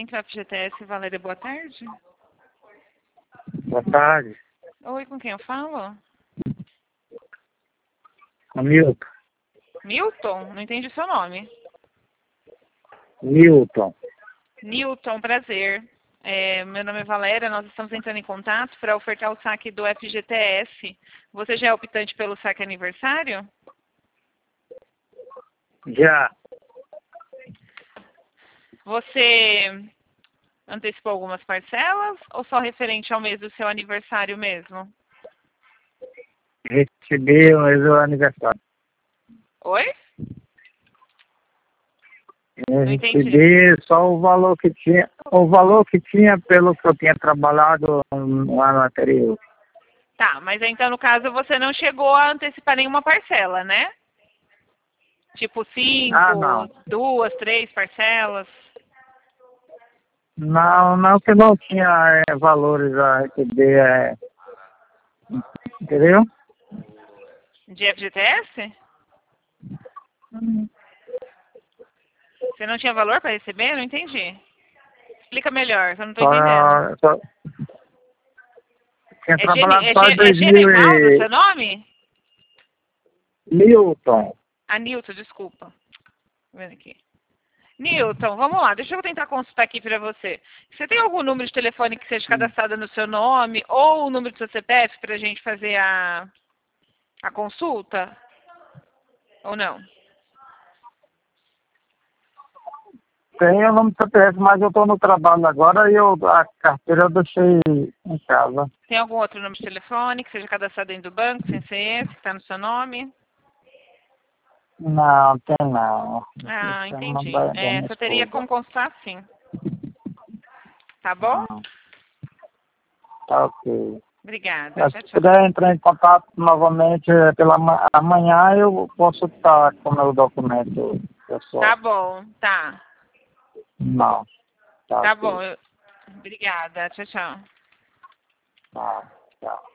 Centro FGTS, Valéria, boa tarde. Boa tarde. Oi, com quem eu falo? Milton. Milton? Não entendi o seu nome. Milton. Newton, prazer. Meu nome é Valéria, nós estamos entrando em contato para ofertar o saque do FGTS. Você já é optante pelo saque aniversário? Já. Você antecipou algumas parcelas ou só referente ao mês do seu aniversário mesmo? Recebi o meu aniversário. Oi? Eu Não entendi. recebi só o valor que tinha. O valor que tinha pelo que eu tinha trabalhado no ano anterior. Tá, mas então no caso você não chegou a antecipar nenhuma parcela, né? Tipo 5, Ah, não. 2, 3 parcelas. Não que não tinha valores a receber, entendeu? De FGTS? Você não tinha valor para receber? Não entendi. Explica melhor, que eu não tô entendendo. Só tinha trabalhado só em É 2000 Genivaldo o e... seu nome? Milton. Ah, Nilton, desculpa. Tô vendo aqui. Nilton, vamos lá, deixa eu tentar consultar aqui para você. Você tem algum número de telefone que seja cadastrado no seu nome ou o número do seu CPF para a gente fazer a consulta? Ou não? Tem o nome do CPF, mas eu estou no trabalho agora e a carteira eu deixei em casa. Tem algum outro número de telefone que seja cadastrado dentro do banco, sem ser esse, que está no seu nome? Não, tem não. Ah, Tem uma entendi. da minha Você teria esposa. como consultar sim. Tá bom? Ah, tá ok. Obrigada. Se Tchau, tchau. puder entrar em contato novamente pela amanhã, eu posso estar com o meu documento Tá pessoal. bom, tá. Não, tá Tá bom. ok. Obrigada. Tchau, tchau. Tá, tchau.